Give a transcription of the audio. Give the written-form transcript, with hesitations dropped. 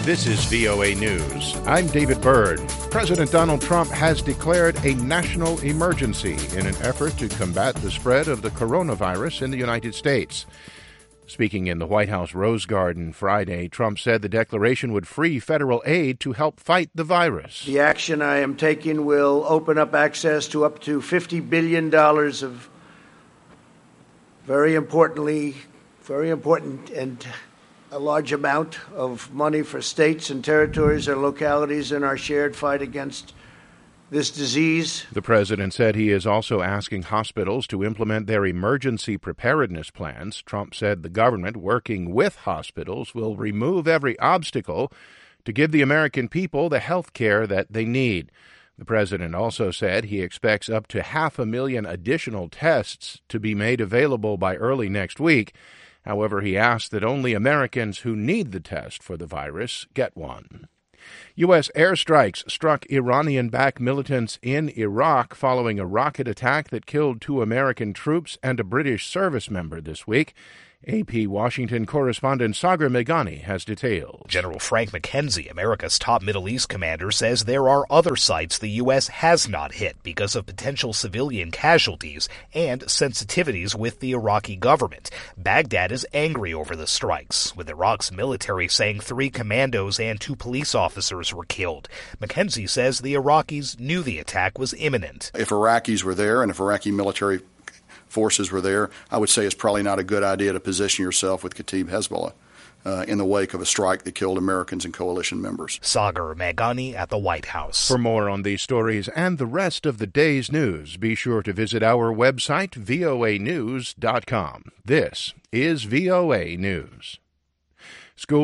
This is VOA News. I'm David Byrd. President Donald Trump has declared a national emergency in an effort to combat the spread of the coronavirus in the United States. Speaking in the White House Rose Garden Friday, Trump said the declaration would free federal aid to help fight the virus. The action I am taking will open up access to up to $50 billion of very important and a large amount of money for states and territories and localities in our shared fight against this disease. The president said he is also asking hospitals to implement their emergency preparedness plans. Trump said the government, working with hospitals, will remove every obstacle to give the American people the health care that they need. The president also said he expects up to 500,000 additional tests to be made available by early next week. However, he asked that only Americans who need the test for the virus get one. U.S. airstrikes struck Iranian-backed militants in Iraq following a rocket attack that killed 2 American troops and a British service member this week. AP Washington correspondent Sagar Meghani has details. General Frank McKenzie, America's top Middle East commander, says there are other sites the U.S. has not hit because of potential civilian casualties and sensitivities with the Iraqi government. Baghdad is angry over the strikes, with Iraq's military saying 3 commandos and 2 police officers were killed. McKenzie says the Iraqis knew the attack was imminent. If Iraqis were there and if Iraqi military forces were there, I would say it's probably not a good idea to position yourself with Kataib Hezbollah in the wake of a strike that killed Americans and coalition members. Sagar Meghani at the White House. For more on these stories and the rest of the day's news, be sure to visit our website, voanews.com. This is VOA News. School